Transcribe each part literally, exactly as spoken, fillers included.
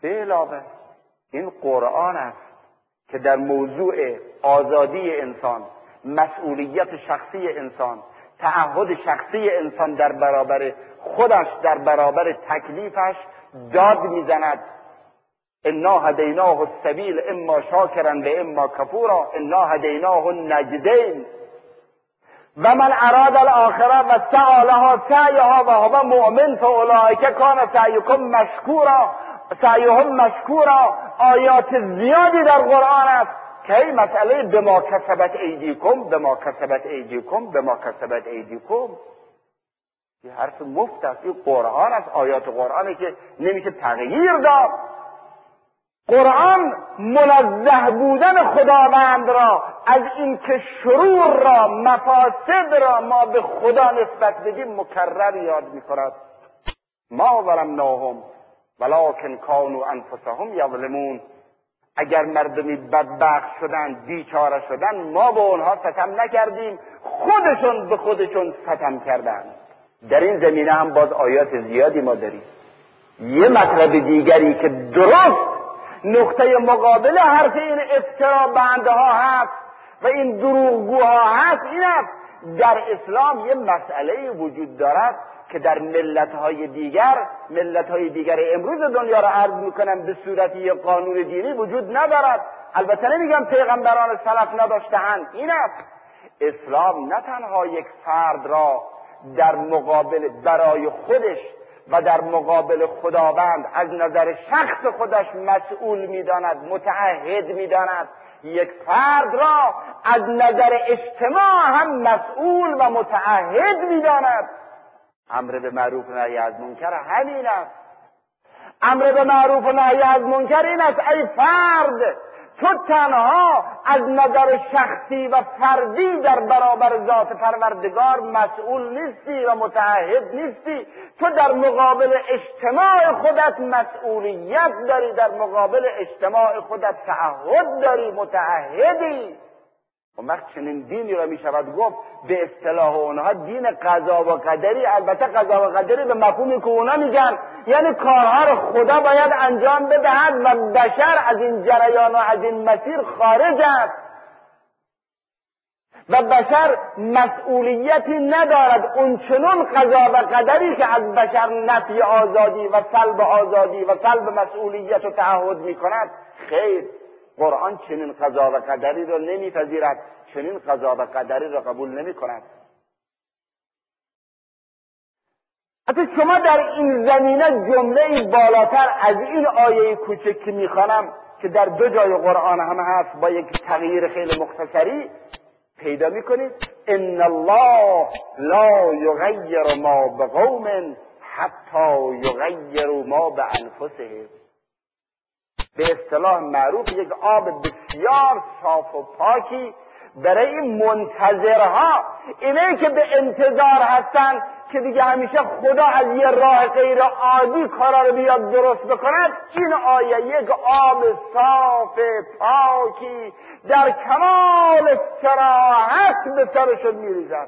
به علاوه این قرآن است که در موضوع آزادی انسان، مسئولیت شخصی انسان، تعهد شخصی انسان در برابر خودش، در برابر تکلیفش داد میزند. انا هدیناه السبیل اما شاکرا و اما کفورا انا هدیناه النجدین و من اراد الاخره و سعی لها سعیها و هو مؤمن فاولئک کان سعیکم مشکورا سعیهم مشکورا. آیات زیادی در قرآن است که این مسئله بما کسبت ایدیکم بما کسبت ایدیکم بما کسبت ایدیکم یه حرف مفت است. این قرآن است، آیات قرآنی که نمیشه تغییر داد. قرآن منزه بودن خداوند را از اینکه شرور را، مفاسد را ما به خدا نسبت بدیم مکرر یاد می‌کند. ما ظلمناهم ولکن کانوا انفسهم یظلمون. اگر مردمی بدبخت شدن، بیچاره شدن، ما به اونها ستم نکردیم، خودشون به خودشون ستم کردند. در این زمینه هم باز آیات زیادی ما داریم. یه مطلب دیگری که درست نقطه مقابل حرف این افترا بندها هست و این دروغگوها هست این است: در اسلام یه مسئله وجود دارد که در ملت‌های دیگر ملت‌های دیگر امروز دنیا را عرض می‌کنم به صورت یک قانون دینی وجود ندارد. البته نمیگم پیغمبران سلف نداشته‌اند. این است: اسلام نه تنها یک فرد را در مقابل برای خودش و در مقابل خداوند از نظر شخص خودش مسئول می‌داند، متعهد می‌داند، یک فرد را از نظر اجتماع هم مسئول و متعهد می‌داند. امر به معروف و نهی از منکر همین است. امر به معروف و نهی از منکر این است: ای فرد، تو تنها از نظر شخصی و فردی در برابر ذات پروردگار مسئول نیستی و متعهد نیستی، تو در مقابل اجتماع خودت مسئولیت داری، در مقابل اجتماع خودت تعهد داری، متعهدی. اون وقت چنین دینی را می شود گفت به اصطلاح اونها دین قضا و قدری. البته قضا و قدری به مفهومی که اونا میگن، یعنی کارها را خدا باید انجام بدهد و بشر از این جریان و از این مسیر خارج است و بشر مسئولیتی ندارد. اون چنون قضا و قدری که از بشر نفی آزادی و سلب آزادی و سلب مسئولیت و تعهد می کند، خیر، قرآن چنین قضا و قدری را نمیپذیرد، چنین قضا و قدری را قبول نمی کند. حتی شما در این زمینه جمله بالاتر از این آیه کوچک که میخوانم که در دو جای قرآن هم هست با یک تغییر خیلی مختصری پیدا میکنید: ان الله لا یغیر ما بقوم حتی یغیروا ما بانفسهم. به اصطلاح معروف یک آب بسیار صاف و پاکی برای منتظرها، اینه که به انتظار هستن که دیگه همیشه خدا از یه راه غیر عادی کارا رو بیاد درست بکند. این آیه یک آب صاف پاکی در کمال استراحت به سرشون میریزد.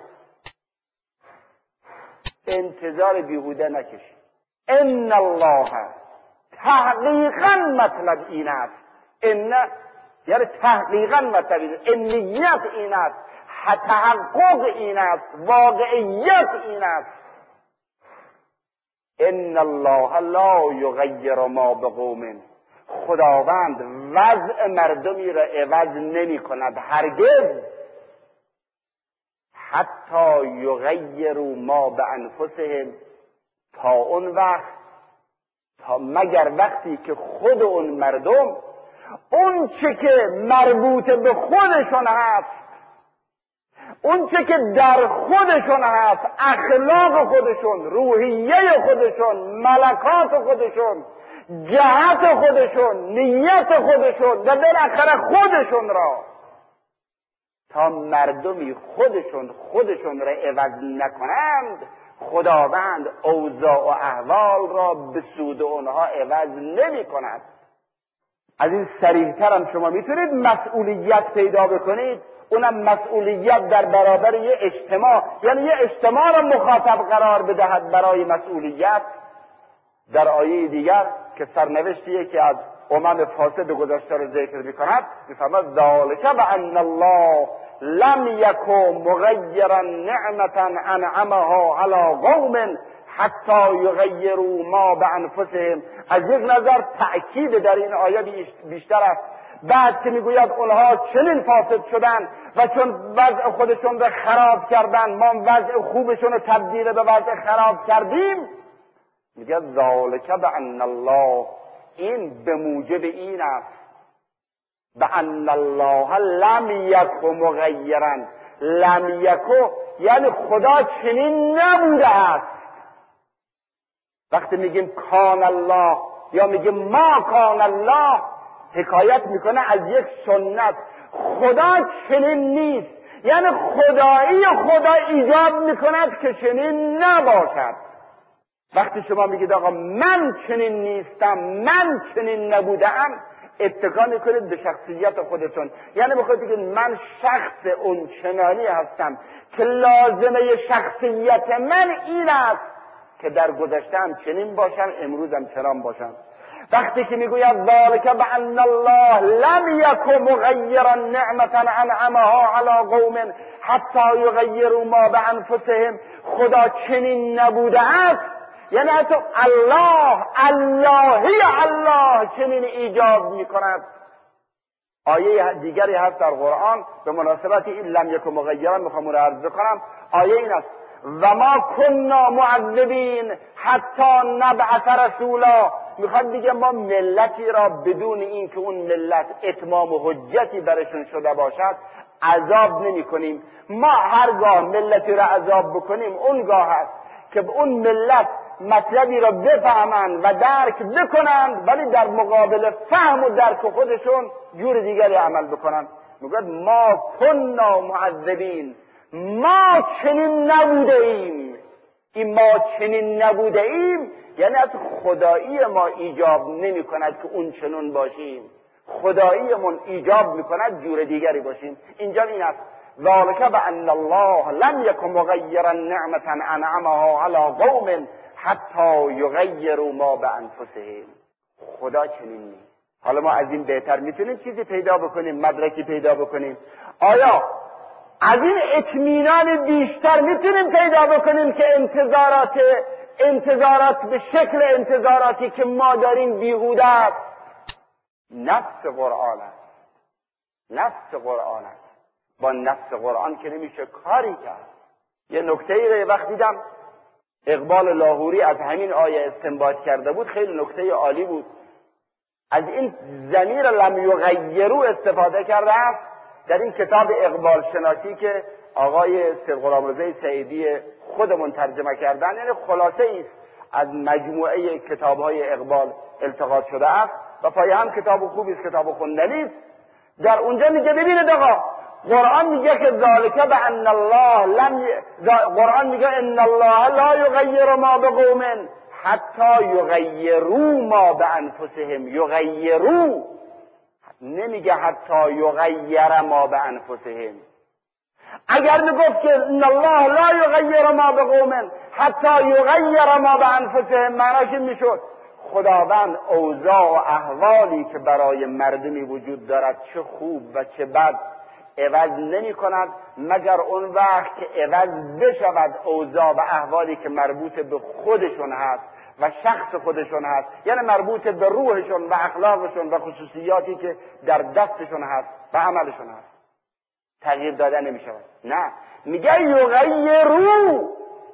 انتظار بیهوده نکشید. ان الله، تحقیقا مطلب این است، ان یعنی تحقیقا مطلب این است، انیت این است، تحقق این است، واقعیت این است. ان الله لا یغیر ما بقوم. خداوند وضع مردمی را عوض نمی کند هرگز، حتی یغیروا ما بانفسهم، تا اون وقت، تا مگر وقتی که خود اون مردم اون چه که مربوط به خودشون هست، اون چه که در خودشون هست، اخلاق خودشون، روحیه خودشون، ملکات خودشون، جهت خودشون، نیت خودشون و بالاخره خودشون را، تا مردمی خودشون خودشون را عوض نکنند، خداوند اوضاع و احوال را به سود اونها عوض نمی کند. از این صریح‌تر هم شما میتونید مسئولیت پیدا بکنید، اونم مسئولیت در برابر یه اجتماع، یعنی یه اجتماع را مخاطب قرار بدهد برای مسئولیت. در آیه دیگر که سرنوشتی که از امم فاسد گذشته رو ذکر میکند میفرماد ذالک بان الله لم یکن مغیرا نعمتا انعمها علی قوم حتی یغیروا ما بانفسهم. از یک نظر تأکید در این آیه بیشتر است. بعد که میگوید اونها چنین فاسد شدن و چون وضع خودشون رو خراب کردن ما وضع خوبشون رو تبدیل به وضع خراب کردیم، میگه ذالک بان الله، این به موجب این است بان الله لم یکن مغیرا. لم یکن یعنی خدا چنین نبوده است. وقتی میگیم کان الله یا میگیم ما کان الله، حکایت میکنه از یک سنت. خدا چنین نیست، یعنی خدایی خدا ایجاب میکند که چنین نباشد. وقتی شما میگید آقا من چنین نیستم، من چنین نبودم، اتکا میکنید به شخصیت خودتون. یعنی بخواید بگید من شخص اون چنانی هستم که لازمه شخصیت من این است که در گذشته‌ام چنین باشم، امروزم چنان باشم. وقتی که میگوید ذالک بان الله لم یکن مغیرا نعمتا انعمها علی قوم حتی یغیروا ما بانفسهم، خدا چنین نبوده است، یعنی حتی الله اللهی الله چنین ایجاب میکند. آیه دیگری هست در قرآن به مناسبت این لم یکن مغیرا، میخوام اون رو عرض کنم. آیه این است و ما کنا معذبین حتی نبعث رسولا. میخواد دیگه ما ملتی را بدون این که اون ملت اتمام و حجتی برشون شده باشد عذاب نمی کنیم. ما هرگاه ملتی را عذاب بکنیم اونگاه هست که به اون ملت مطلبی را بفهمند و درک بکنند، ولی در مقابل فهم و درک خودشون جور دیگری عمل بکنند. میگوید ما کنا معذبین، ما چنین نبوده ایم. این ما چنین نبوده ایم یعنی از خدایی ما ایجاب نمی کند که اون چنون باشیم، خداییمون ایجاب می کند جور دیگری باشیم. اینجا این است ذالک بان الله لم یکن مغیرا نعمتا انعمها علی قوم حتی یغیروا ما بانفسهم. خدا چنین نیست. حالا ما از این بهتر میتونیم چیزی پیدا بکنیم، مدرکی پیدا بکنیم؟ آیا از این اطمینان بیشتر میتونیم پیدا بکنیم که انتظارات انتظارات به شکل انتظاراتی که ما داریم بیهوده است؟ نفس قرآن است، نفس قرآن است. با نفس قرآن که نمیشه کاری کرد. یه نکته ای رو وقت دیدم اقبال لاهوری از همین آیه استنباط کرده بود، خیلی نکته عالی بود. از این ضمیر لم یغیروا استفاده کرده است در این کتاب اقبال شناسی که آقای سرغلامرضا سعیدی خودمون ترجمه کردن، یعنی خلاصه ایست از مجموعه کتاب‌های اقبال التقاط شده است و پای هم کتاب خوبی است، کتاب خوندنی است. در اونجا میگه ببینید آقا قرآن میگه که ذالک بان الله لم ی... قرآن میگه ان الله لا یغیر ما بقوم حتی یغیروا ما بانفسهم. یغیروا نمیگه حتی یغیر ما بانفسهم. اگر میگفت که ان الله لا یغیر ما بقوم حتی یغیر ما بانفسهم، معناش این میشد خداوند اوضاع و احوالی که برای مردمی وجود دارد چه خوب و چه بد عوض نمی کند مگر اون وقت که عوض بشود اوضاع و احوالی که مربوط به خودشون هست و شخص خودشون هست، یعنی مربوط به روحشون و اخلاقشون و خصوصیاتی که در دستشون هست و عملشون هست. تغییر داده نمی شود. نه، میگه یغیروا،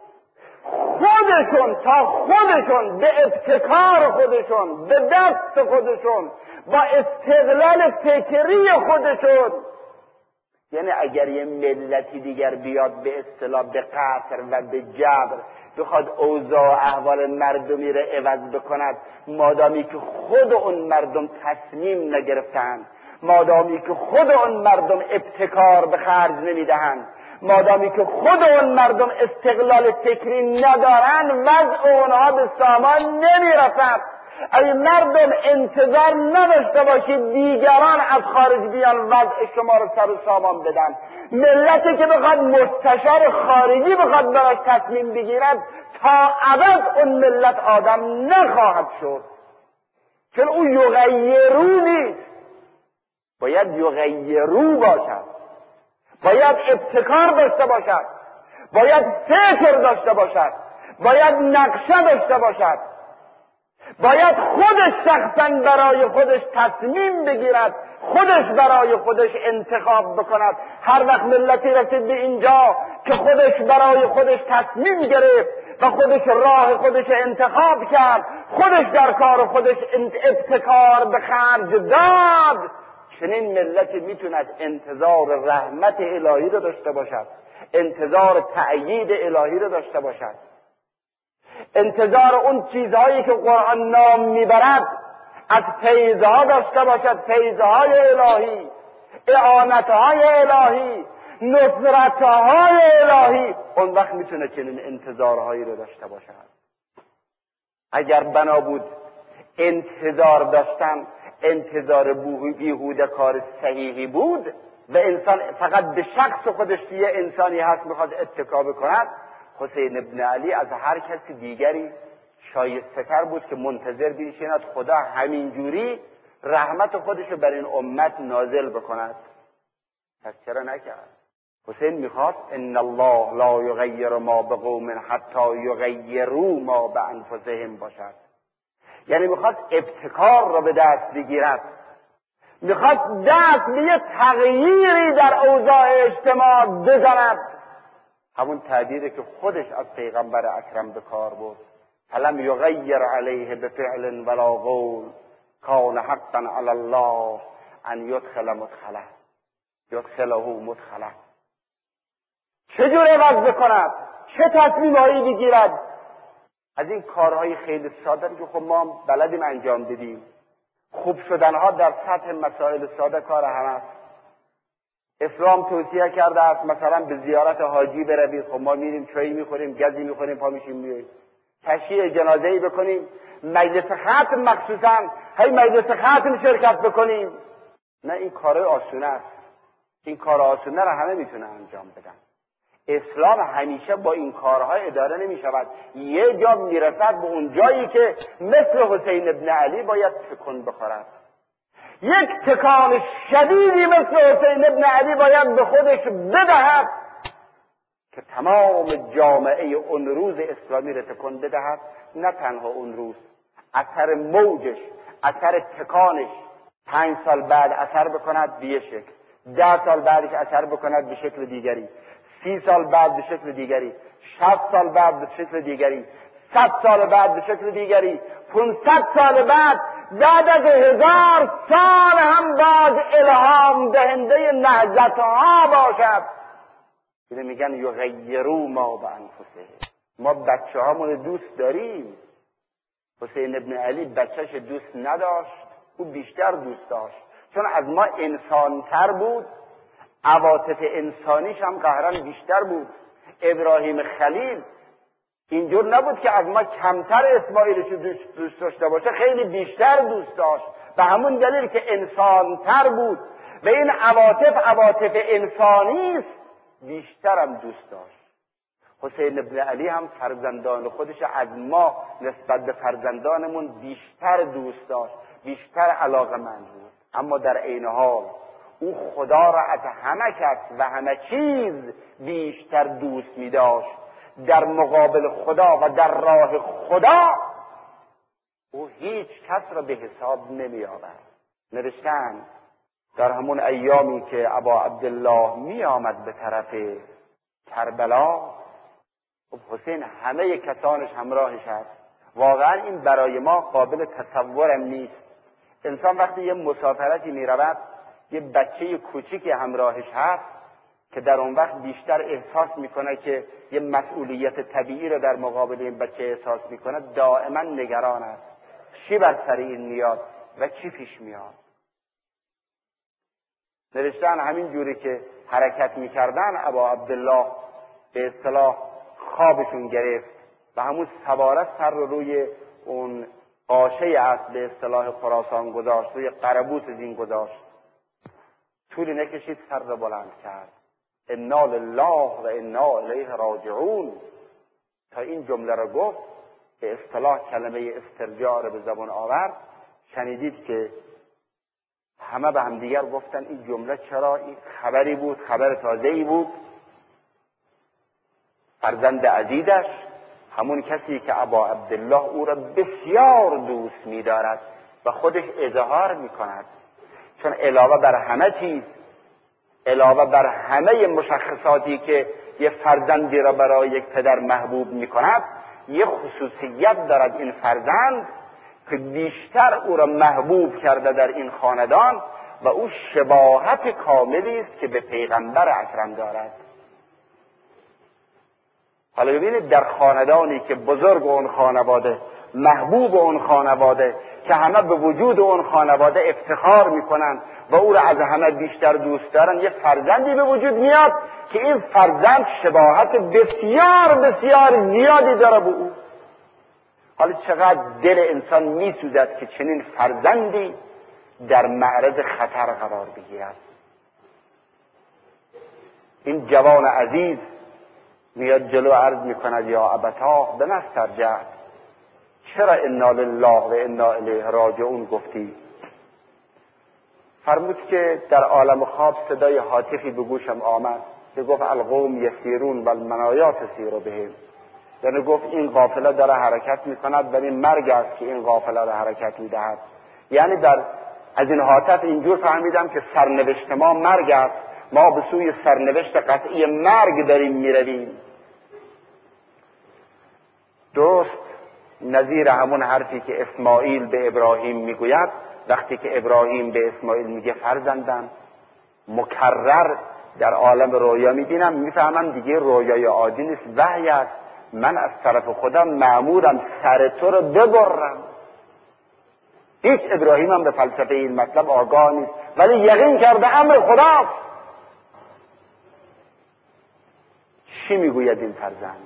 خودشون تا خودشون به ابتکار خودشون، به دست خودشون، با استقلال فکری خودشون. یعنی اگر یه ملتی دیگر بیاد به اصطلاح به قطر و به جبر بخواد اوضاع و احوال مردمی را عوض بکند، مادامی که خود اون مردم تصمیم نگرفتند، مادامی که خود اون مردم ابتکار به خرج نمیدهند، مادامی که خود اون مردم استقلال فکری ندارند، وضع اونها به سامان نمیرسد. ای مردم انتظار نداشته باشید دیگران از خارج بیان وضع شما رو سر و سامان بدن. ملتی که بخواد مستشار خارجی بخواد براش تصمیم بگیرد تا ابد اون ملت آدم نخواهد شد. چون او یغیرو نیست، باید یغیرو باشد، باید ابتکار داشته باشد، باید فکر داشته باشد، باید نقشه داشته باشد، باید خودش شخصا برای خودش تصمیم بگیرد، خودش برای خودش انتخاب بکند. هر وقت ملتی رسید به اینجا که خودش برای خودش تصمیم گرفت و خودش راه خودش انتخاب کرد، خودش در کار خودش ابتکار به خرج داد، چنین ملتی میتوند انتظار رحمت الهی رو داشته باشد، انتظار تأیید الهی رو داشته باشد، انتظار اون چیزهایی که قرآن نام میبرد از فیضها داشته باشد، فیضهای الهی، اعانتهای الهی، نصرتهای الهی. اون وقت میتونه چنین انتظارهایی رو داشته باشد. اگر بنا بود انتظار داشتن انتظار بیهوده کار صحیحی بود و انسان فقط به شخص خودش یه انسانی هست میخواد اتکا بکند، حسین ابن علی از هر کسی دیگری شایسته تر بود که منتظر بنشیند خدا همینجوری رحمت خودش رو بر این امت نازل بکند. پس چرا نکرد؟ حسین میخواست ان الله لا یغیر ما بقوم حتی یغیروا ما بانفسهم باشد. یعنی میخواست ابتکار را به دست بگیرد، میخواست دست به یه تغییری در اوضاع اجتماع بزند، همون تعبیری که خودش از پیغمبر اکرم به کار برد: فلم یغیر علیه بفعل ولا قول کان حقا علی الله ان یدخل مدخله یدخله مدخله. چجور عوض بکند؟ چه تصمیمهایی بگیرد؟ از این کارهای خیلی ساده که خب ما بلدیم انجام بدیم. خوب شدنها در سطح مسائل ساده کار هم است. اسلام توصیه کرده است مثلا به زیارت حاجی بروید، خب ما میریم چایی میخوریم، گزی میخوریم، پا میشیم میریم. تشییع جنازه‌ای بکنیم، مجلس ختم مخصوصا هی مجلس ختم شرکت بکنیم. نه، این کارهای آسونه است. این کار آسونه را همه میتونه انجام بدن. اسلام همیشه با این کارها اداره نمی شود. یه جا میرسد به اون جایی که مثل حسین ابن علی باید تکون بخورد. یک تکان شدیدی مثل حسین ابن علی باید به خودش بدهد که تمام جامعه اون روز اسلامی را تکون بدهد. نه تنها اون روز، اثر موجش، اثر تکانش پنج سال بعد اثر بکند به یک شکل، ده سال بعدش اثر بکند به شکل دیگری، سی سال بعد به شکل دیگری، شصت سال بعد به شکل دیگری، صد سال بعد به شکل دیگری، پانصد سال بعد، بعد از هزار سال هم باز الهام دهنده نهضتها باشد. اینو میگن یغیروا ما بانفسهم. ما بچه هامون دوست داریم. حسین ابن علی بچهش دوست نداشت، او بیشتر دوست داشت، چون از ما انسانتر بود، عواطف انسانیش هم قهرن بیشتر بود. ابراهیم خلیل اینجور نبود که از ما کمتر اسماعیلش دوست, دوست داشته باشه، خیلی بیشتر دوست داشت، به همون دلیل که انسانتر بود و این عواطف عواطف انسانی است، بیشتر هم دوست داشت. حسین ابن علی هم فرزندان خودش از ما نسبت به فرزندانمون بیشتر دوست داشت، بیشتر علاقه‌مند بود. اما در عین حال او خدا را از همه کس و همه چیز بیشتر دوست می داشت. در مقابل خدا و در راه خدا او هیچ کس را به حساب نمی آورد. نوشتن در همون ایامی که ابا عبدالله می آمد به طرف کربلا، حسین همه کسانش همراهش هست. واقعا این برای ما قابل تصورم نیست. انسان وقتی یه مسافرتی می رود، یه بچه کوچیکی همراهش هست که در اون وقت بیشتر احساس میکنه که یه مسئولیت طبیعی رو در مقابل این بچه احساس میکنه، دائما نگران است چی بر سر این میاد و چی پیش میاد. نوشتن همین جوری که حرکت میکردن ابا عبدالله به اصطلاح خوابشون گرفت و همون سواره سر رو روی اون قاشه است به اصطلاح خراسان گذاشت، روی قربوس زین گذاشت، طولی نکشید، سر رو بلند کرد: انا لله و انا الیه راجعون. تا این جمله رو گفت، به اصطلاح کلمه استرجاع رو به زبان آورد، شنیدید که همه به هم دیگر گفتن این جمله چرا؟ این خبری بود، خبر تازه‌ای بود. فرزند عزیزش، همون کسی که ابا عبدالله او را بسیار دوست می‌دارد و خودش اظهار می‌کند، چون علاوه بر همه چیز، علاوه بر همه مشخصاتی که یه فرزندی را برای یک پدر محبوب می‌کند، یه خصوصیت دارد این فرزند که بیشتر او را محبوب کرده در این خاندان و او شباهت کاملی است که به پیغمبر اکرم دارد. حالا ببینید در خاندانی که بزرگ اون خانواده، محبوب اون خانواده، که همه به وجود اون خانواده افتخار میکنن و او را از همه بیشتر دوست دارن، یه فرزندی به وجود میاد که این فرزند شباهت بسیار بسیار زیادی داره به او. حالا چقدر دل انسان میسوزد که چنین فرزندی در معرض خطر قرار بگیرد. این جوان عزیز میاد جلو عرض میکند یا ابتاه به من استرجعت، چرا انا لله و انا الیه راجعون گفتی؟ فرمود که در عالم خواب صدای هاتفی به گوشم آمد که گفت القوم یسیرون و المنایا تسیر بهم، یعنی گفت این قافله داره حرکت میکند و این مرگ است که این قافله را حرکت میدهد. یعنی در از این هاتف اینجور فهمیدم که سرنوشت ما مرگ است، ما به سوی سرنوشت قطعی مرگ داریم میرویم. درست نظیر همون حرفی که اسماعیل به ابراهیم میگوید، وقتی که ابراهیم به اسماعیل میگه فرزندم، مکرر در عالم رویا میبینم، میفهمم دیگه رویای عادی نیست، وحی است، من از طرف خودم مأمورم سر تو رو ببرم. هیچ ابراهیم هم به فلسفه این مطلب آگاه نیست، ولی یقین کرده امر خداست. چی میگوید این فرزند؟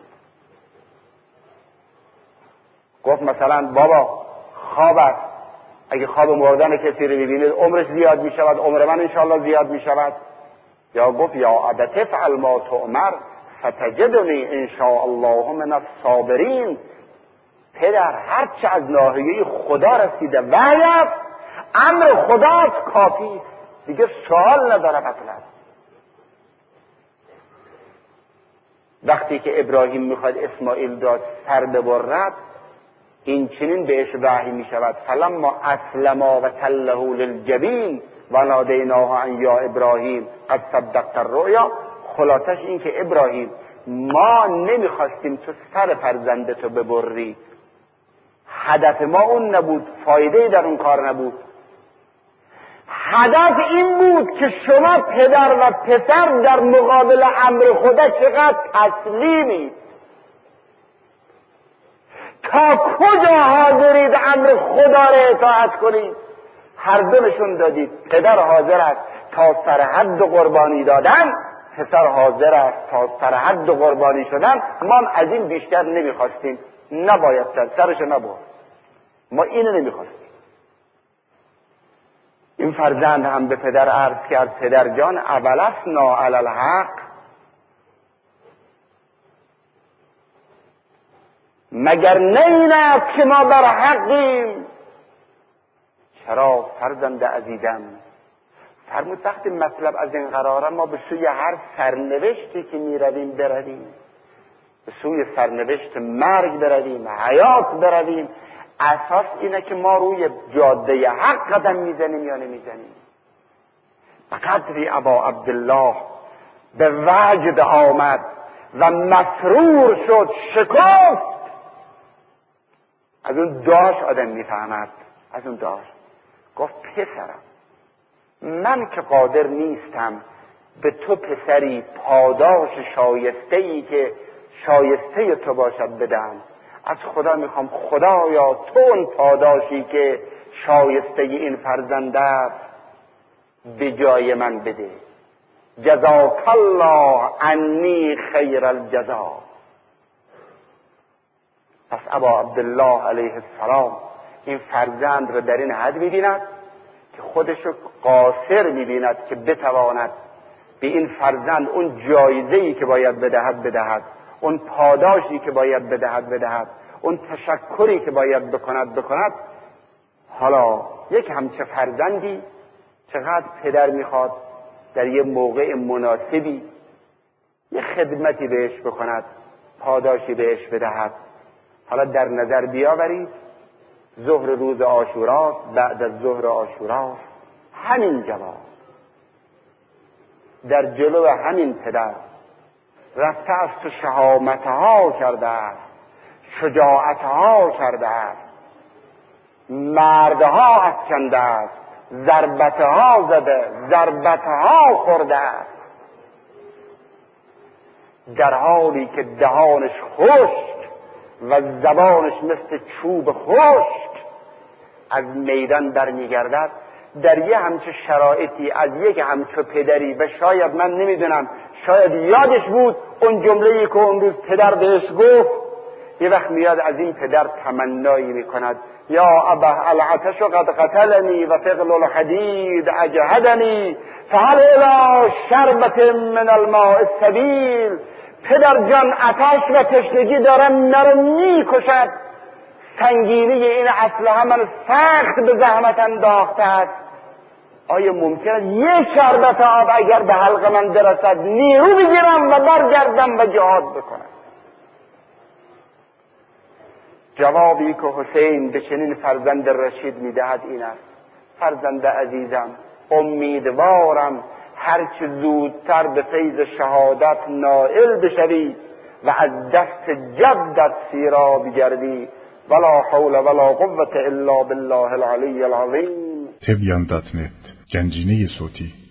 گفت مثلا بابا خواب است، اگه خواب مردن کسی رو ببینید عمرش زیاد می شود، عمر من انشاءالله زیاد می شود. یا گفت یا ابت افعل ما تؤمر ستجدنی انشاءالله من الصابرین. پدر هرچه از ناحیه خدا رسیده وحی است، امر خداست، کافی، دیگه سوال نداره مطلب. وقتی که ابراهیم میخواد اسماعیل را سر ببرد، این چنین بهش وحی می شود فلما اسلما و تله للجبین و نادیناه ان یا ابراهیم قد صدقت الرؤیا. خلاصش این که ابراهیم، ما نمیخواستیم تو سر فرزندتو ببری، هدف ما اون نبود، فایده در اون کار نبود. هدف این بود که شما پدر و پسر در مقابل امر خدا چقدر تسلیمید، تا کجا حاضرید امر خدا را اطاعت کنید. هر دو نشون دادید. پدر حاضر است تا سر حد قربانی دادن، پسر حاضر است تا سر حد قربانی شدن. ما از این بیشتر نمیخواستیم، نباید کرد، سرشو نبرد، ما اینو نمیخواستیم. این فرزند هم به پدر عرض کرد پدر جان اولسنا علی الحق، مگر نه این است که ما بر حقیم؟ چرا فرزند عزیزم؟ فرمود وقتی مطلب از این قراره ما به سوی هر سرنوشتی که می رویم برویم، به سوی سرنوشت مرگ برویم، حیات برویم، اساس اینه که ما روی جاده حق قدم میزنیم یا نمیزنیم. قدری ابا عبدالله به وجد آمد و مسرور شد، شکفت. از اون داش آدم میفهمد، از اون داش گفت پسرم، من که قادر نیستم به تو پسری پاداش شایسته‌ای که شایسته تو باشد بدم، از خدا میخوام خدایا تو اون پاداشی که شایسته این فرزند است به جای من بده. جزاک الله عنی خیر الجزا. پس ابا عبدالله علیه السلام این فرزند را در این حد می‌بیند که خودشو قاصر می‌بیند که بتواند به این فرزند اون جایزه‌ای که باید بدهد بدهد، اون پاداشی که باید بدهد بدهد، اون تشکری که باید بکند بکند. حالا یک همچه فرزندی چقدر پدر میخواد در یه موقع مناسبی یه خدمتی بهش بکند، پاداشی بهش بدهد. حالا در نظر بیاورید ظهر روز عاشوراست، بعد از ظهر عاشوراست، همین جواب در جلو همین پدر رفته است و شهامتها کرده است، شجاعتها کرده است، مردها افکنده است، ضربتها زده، ضربتها خورده است، در حالی که دهانش خشک و زبانش مثل چوب خشک از میدان برمیگردد. در یه همچه شرایطی از یک همچه پدری، و شاید من نمیدونم شاید یادش بود اون جمله‌ای که اون روز پدر بهش گفت، یه وقت میاد از این پدر تمنایی میکند یا ابه العطش قد قتلنی و ثقل الحدید اجهدنی فهل الی شربت من الماء السبیل. پدر جان، آتش و تشنگی دارم مرا میکشد، سنگینی این اسلحه من سخت به زحمت انداخته است، آیا ممکن است یک شربت آب اگر به حلق من برسد نیرو بگیرم و برگردم و جهاد بکنم؟ جوابی که حسین به چنین فرزند رشید میدهد این است: فرزند عزیزم، امیدوارم هرچه زودتر به فیض شهادت نائل بشوی و از دست جدت سیراب گردی. ولا حول ولا قوة الا بالله العلی العظیم. تبیان دات نت، گنجینه صوتی.